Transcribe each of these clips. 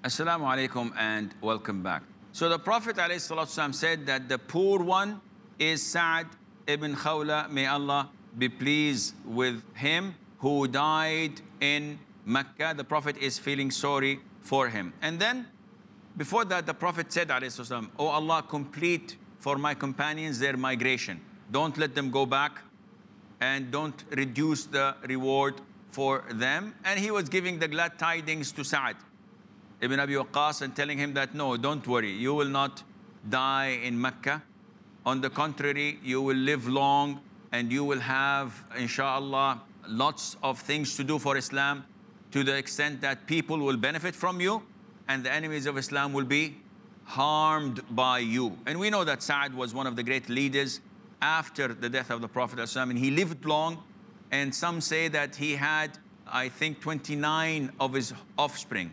Assalamu alaikum and welcome back. So the Prophet ﷺ said that the poor one is Sa'd ibn Khawla, may Allah be pleased with him, who died in Mecca. The Prophet is feeling sorry for him. And then before that, the Prophet said ﷺ, "Oh Allah, complete for my companions their migration. Don't let them go back and don't reduce the reward for them." And he was giving the glad tidings to Sa'd Ibn Abi Waqqas and telling him that, no, don't worry, you will not die in Mecca. On the contrary, you will live long and you will have, inshallah, lots of things to do for Islam, to the extent that people will benefit from you and the enemies of Islam will be harmed by you. And we know that Sa'd was one of the great leaders after the death of the Prophet ﷺ, and he lived long, and some say that he had, I think, 29 of his offspring.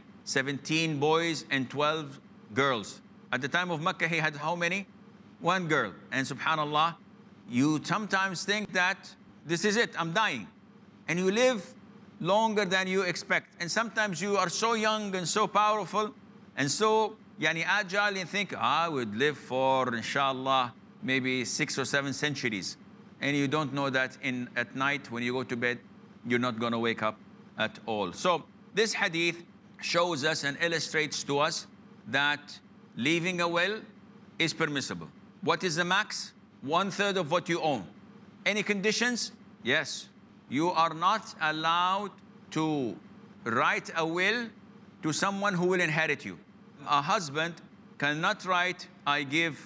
17 boys and 12 girls. At the time of Mecca, he had how many? One girl. And subhanallah, you sometimes think that this is it, I'm dying. And you live longer than you expect. And sometimes you are so young and so powerful and so agile and think, I would live for, inshallah, maybe 6 or 7 centuries. And you don't know that at night when you go to bed, you're not going to wake up at all. So this hadith shows us and illustrates to us that leaving a will is permissible. What is the max? 1/3 of what you own. Any conditions? Yes. You are not allowed to write a will to someone who will inherit you. A husband cannot write, I give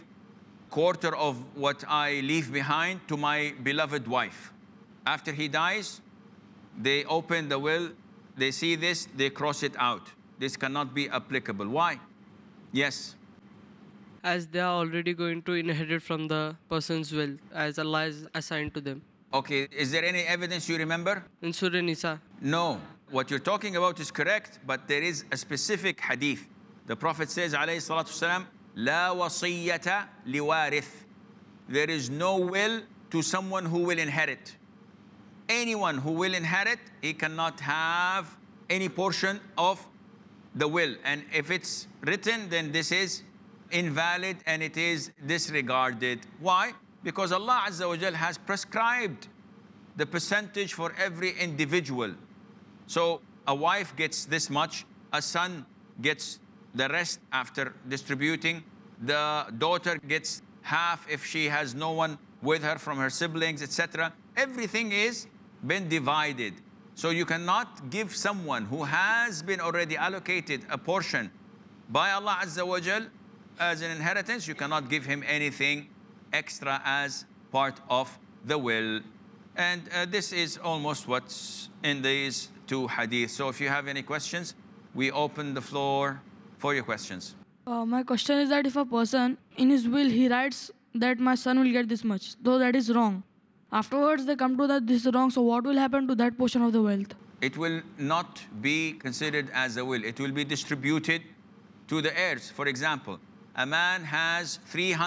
1/4 of what I leave behind to my beloved wife. After he dies, they open the will, they see this, they cross it out. This cannot be applicable. Why? Yes. As they are already going to inherit from the person's wealth, as Allah is assigned to them. Okay, is there any evidence you remember? In Surah Nisa. No. What you're talking about is correct, but there is a specific hadith. The Prophet says, alayhi salatu wasalam, La wasiyyata liwarith. There is no will to someone who will inherit. Anyone who will inherit, he cannot have any portion of the will. And if it's written, then this is invalid and it is disregarded. Why? Because Allah Azza wa Jal has prescribed the percentage for every individual. So a wife gets this much, a son gets the rest after distributing, the daughter gets half if she has no one with her from her siblings, etc. Everything is been divided. So you cannot give someone who has been already allocated a portion by Allah Azza wa Jal as an inheritance, you cannot give him anything extra as part of the will. And this is almost what's in these two hadiths. So if you have any questions, we open the floor for your questions. My question is that if a person in his will he writes that my son will get this much, though that is wrong. Afterwards they come to that this is wrong, so what will happen to that portion of the wealth? It will not be considered as a will. It will be distributed to the heirs. For example, a man has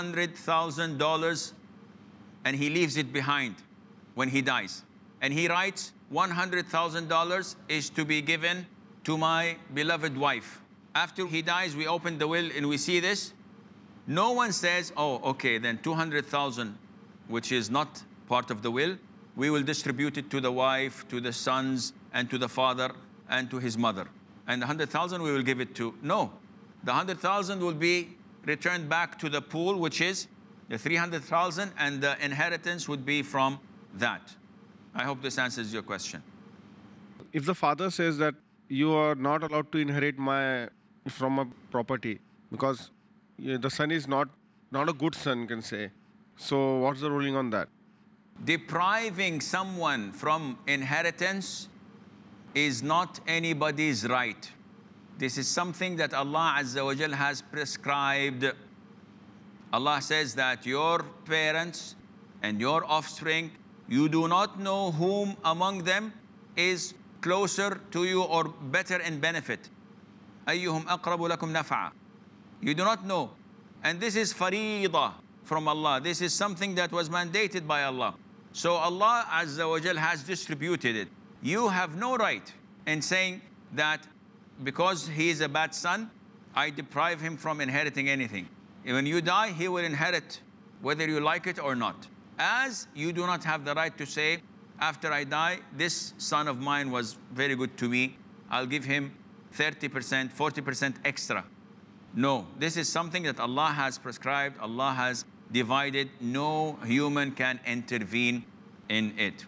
$300,000 and he leaves it behind when he dies. And he writes, $100,000 is to be given to my beloved wife. After he dies, we open the will and we see this. No one says, oh, okay, then 200,000, which is not part of the will, we will distribute it to the wife, to the sons, and to the father, and to his mother. And the 100,000 we will give it to, no. The 100,000 will be returned back to the pool, which is the 300,000, and the inheritance would be from that. I hope this answers your question. If the father says that you are not allowed to inherit from a property because the son is not a good son, can say. So what's the ruling on that? Depriving someone from inheritance is not anybody's right. This is something that Allah Azza wa Jal has prescribed. Allah says that your parents and your offspring, you do not know whom among them is closer to you or better in benefit. أَيُّهُمْ أَقْرَبُ لَكُمْ نَفْعًا. You do not know. And this is faridah from Allah. This is something that was mandated by Allah. So Allah Azza wa Jal has distributed it. You have no right in saying that because he is a bad son, I deprive him from inheriting anything. When you die, he will inherit whether you like it or not. As you do not have the right to say, after I die, this son of mine was very good to me, I'll give him 30%, 40% extra. No, this is something that Allah has prescribed, Allah has divided. No human can intervene in it.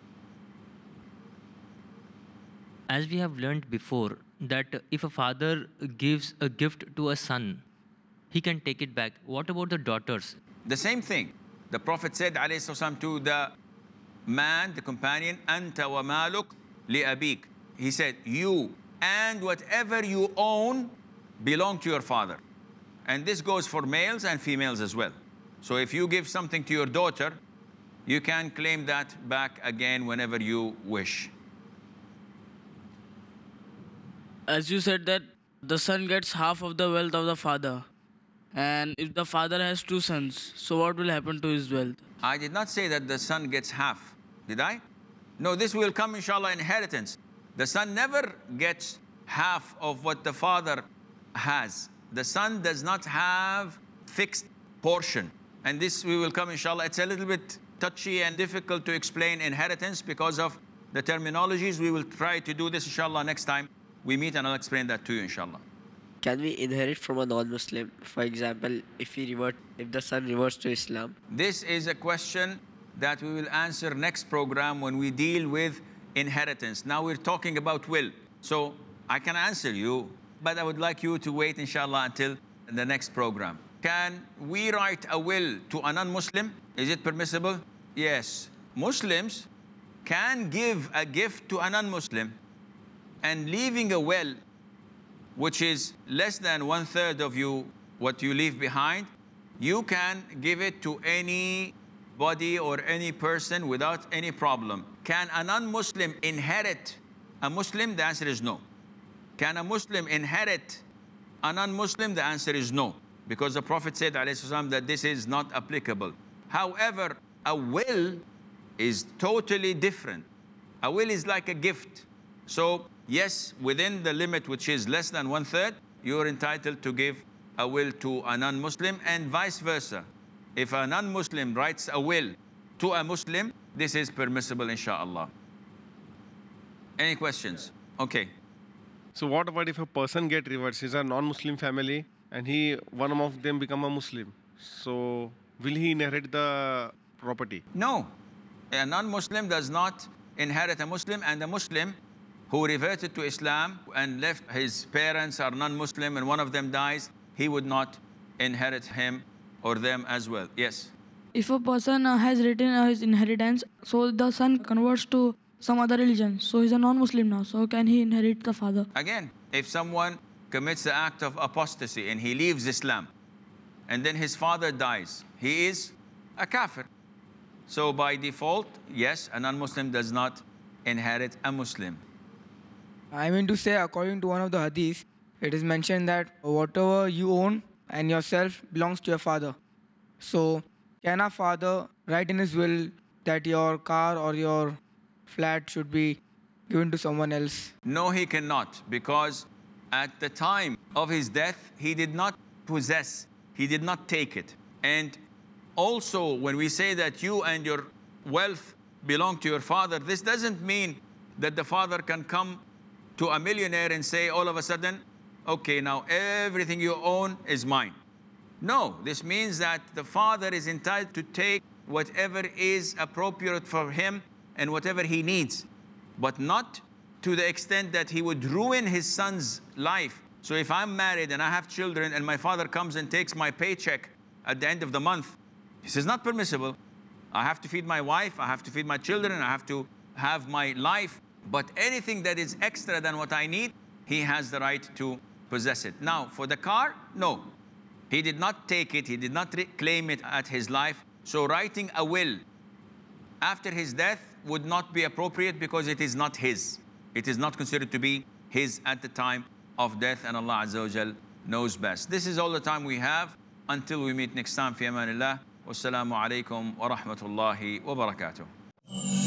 As we have learned before, that if a father gives a gift to a son, he can take it back. What about the daughters? The same thing. The Prophet said, alayhi salam, to the man, the companion, Anta wa maluk li abik. He said, you and whatever you own belong to your father. And this goes for males and females as well. So if you give something to your daughter, you can claim that back again whenever you wish. As you said that the son gets half of the wealth of the father. And if the father has two sons, so what will happen to his wealth? I did not say that the son gets half, did I? No, this will come, inshallah, inheritance. The son never gets half of what the father has. The son does not have fixed portion. And this we will come, inshallah. It's a little bit touchy and difficult to explain inheritance because of the terminologies. We will try to do this, inshallah, next time we meet, and I'll explain that to you, inshallah. Can we inherit from a non-Muslim? For example, if the son reverts to Islam? This is a question that we will answer next program when we deal with inheritance. Now we're talking about will. So I can answer you, but I would like you to wait, inshallah, until the next program. Can we write a will to a non-Muslim? Is it permissible? Yes. Muslims can give a gift to a non-Muslim, and leaving a will which is less than 1/3 of what you leave behind, you can give it to anybody or any person without any problem. Can a non-Muslim inherit a Muslim? The answer is no. Can a Muslim inherit a non-Muslim? The answer is no. Because the Prophet said, alayhi salam, that this is not applicable. However, a will is totally different. A will is like a gift. So, yes, within the limit which is less than 1/3, you're entitled to give a will to a non-Muslim, and vice versa. If a non-Muslim writes a will to a Muslim, this is permissible, inshallah. Any questions? Okay. So what about if a person get reversed? He's a non-Muslim family and one of them become a Muslim. So will he inherit the property? No. A non-Muslim does not inherit a Muslim, and a Muslim who reverted to Islam and left his parents are non-Muslim and one of them dies, he would not inherit him or them as well. Yes? If a person has written his inheritance, so the son converts to some other religion, so he's a non-Muslim now, so can he inherit the father? Again, if someone commits the act of apostasy and he leaves Islam and then his father dies, he is a kafir. So by default, yes, a non-Muslim does not inherit a Muslim. I mean to say, according to one of the hadith, it is mentioned that whatever you own and yourself belongs to your father. So can a father write in his will that your car or your flat should be given to someone else? No, he cannot, because at the time of his death, he did not possess, he did not take it. And also, when we say that you and your wealth belong to your father, this doesn't mean that the father can come to a millionaire and say all of a sudden, okay, now everything you own is mine. No, this means that the father is entitled to take whatever is appropriate for him and whatever he needs, but not to the extent that he would ruin his son's life. So if I'm married and I have children and my father comes and takes my paycheck at the end of the month, this is not permissible. I have to feed my wife, I have to feed my children, I have to have my life. But anything that is extra than what I need, he has the right to possess it. Now, for the car, no. He did not take it, he did not claim it at his life. So writing a will after his death would not be appropriate because it is not his. It is not considered to be his at the time of death, and Allah Azza wa Jal knows best. This is all the time we have until we meet next time. Fi amanillah. Wassalamu alaikum wa rahmatullahi wa barakatuh.